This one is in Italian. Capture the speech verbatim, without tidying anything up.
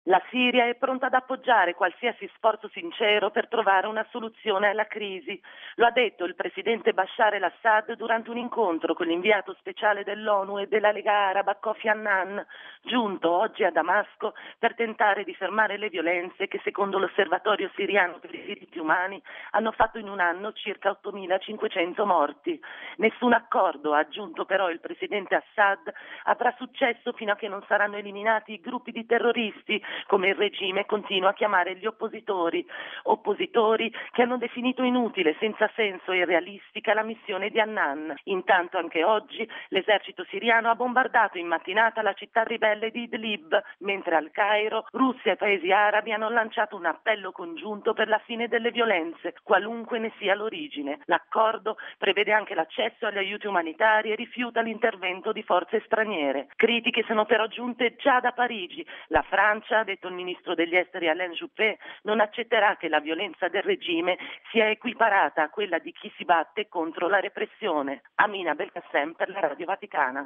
La Siria è pronta ad appoggiare qualsiasi sforzo sincero per trovare una soluzione alla crisi. Lo ha detto il presidente Bashar al-Assad durante un incontro con l'inviato speciale dell'ONU e della Lega Araba Kofi Annan, giunto oggi a Damasco per tentare di fermare le violenze che, secondo l'Osservatorio siriano per i diritti umani, hanno fatto in un anno circa ottomilacinquecento morti. Nessun accordo, ha aggiunto però il presidente Assad, avrà successo fino a che non saranno eliminati i gruppi di terroristi, come il regime continua a chiamare gli oppositori, oppositori che hanno definito inutile, senza senso e irrealistica la missione di Annan. Intanto anche oggi l'esercito siriano ha bombardato in mattinata la città ribelle di Idlib, mentre al Cairo Russia e paesi arabi hanno lanciato un appello congiunto per la fine delle violenze, qualunque ne sia l'origine. L'accordo prevede anche l'accesso agli aiuti umanitari e rifiuta l'intervento di forze straniere. Critiche sono però giunte già da Parigi. La Francia, ha detto il ministro degli esteri Alain Juppé, non accetterà che la violenza del regime sia equiparata a quella di chi si batte contro la repressione. Amina Belkacem per la Radio Vaticana.